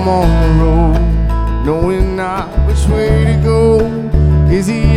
I'm on the road, knowing not which way to go. Is he